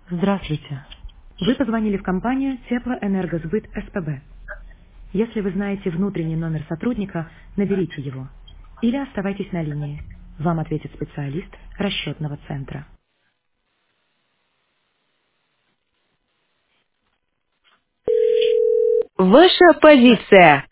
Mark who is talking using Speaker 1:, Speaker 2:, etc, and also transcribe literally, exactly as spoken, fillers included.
Speaker 1: Здравствуйте. Вы позвонили в компанию Теплоэнергосбыт СПБ. Если вы знаете внутренний номер сотрудника, наберите его. Или оставайтесь на линии. Вам ответит специалист расчетного центра.
Speaker 2: Ваша позиция.